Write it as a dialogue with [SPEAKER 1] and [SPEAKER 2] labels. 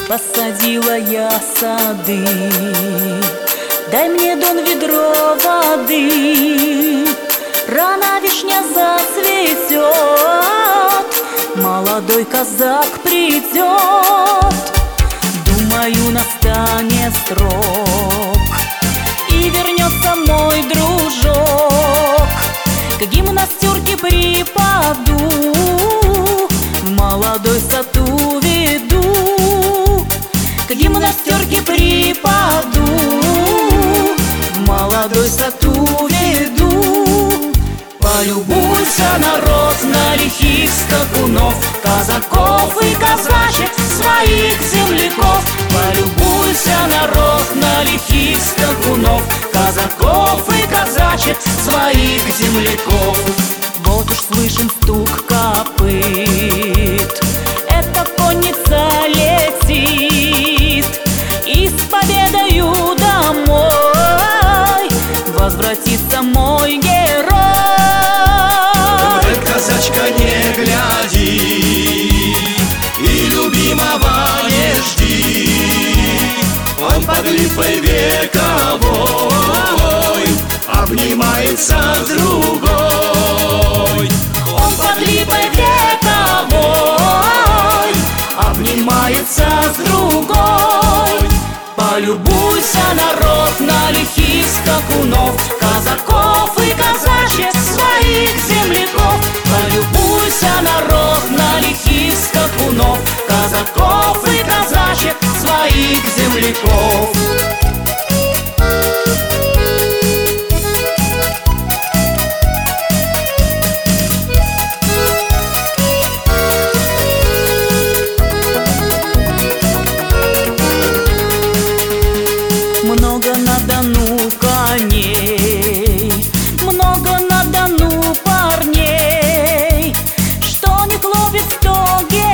[SPEAKER 1] Посадила я сады, дай мне, Дон, ведро воды. Рано вишня зацветет, молодой казак придет. Думаю, настанет срок, и вернется мой дружок. К гимнастерке припаду, в молодой сад уведу. К гимнастерке припаду, в молодой сад уведу. Полюбуйся, народ, на лихих скакунов, казаков и казачек, своих земляков. Полюбуйся, народ, на лихих скакунов, казаков и казачек, своих земляков. Вот уж слышим стук копыт, эта конница летит, и с победою домой возвратится мой герой.
[SPEAKER 2] Казачка, не гляди и любимого не жди. Он под липой вековой обнимается с другой.
[SPEAKER 1] Он под липой вековой обнимается с другой. Полюбуйся, народ, на лихих скакунов, казаков и казачек, своих земляков. Полюбуйся, народ, на лихих скакунов, казаков и казачек, своих земляков. Много на Дону коней, много на Дону парней, что не клубит, то